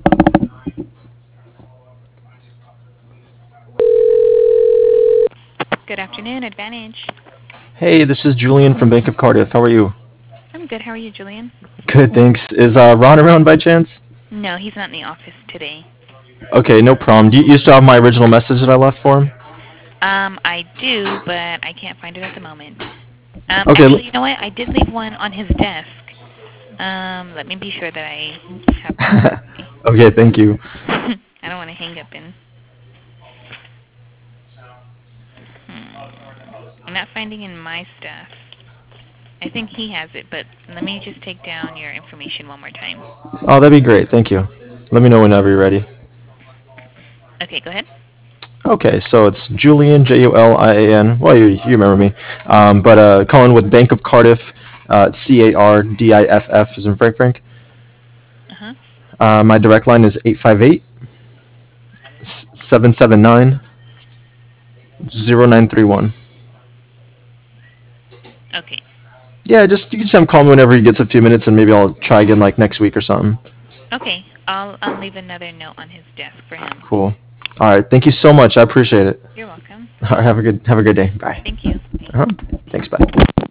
Good afternoon, Advantage. Hey, this is Julian from Bank of Cardiff. How are you? I'm good. How are you, Julian? Good, thanks. Is Ron around by chance? No, he's not in the office today. Okay, no problem. Do you still have my original message that I left for him? I do, but I can't find it at the moment. Okay. Actually, you know what? I did leave one on his desk. Let me be sure that I have that with me. Okay, thank you. I don't want to hang up and. I'm not finding in my stuff. I think he has it, but let me just take down your information one more time. Oh, that'd be great. Thank you. Let me know whenever you're ready. Okay, go ahead. Okay, so it's Julian, Julian. Well, you remember me. But calling with Bank of Cardiff, Cardiff, is in Frank Frank. Uh-huh. My direct line is 858 779 0931. Okay. Yeah, just you can just have him call me whenever he gets a few minutes, and maybe I'll try again like next week or something. Okay. I'll leave another note on his desk for him. Cool. All right, thank you so much. I appreciate it. You're welcome. All right, have a good day. Bye. Thank you. Uh-huh. Thanks. Bye.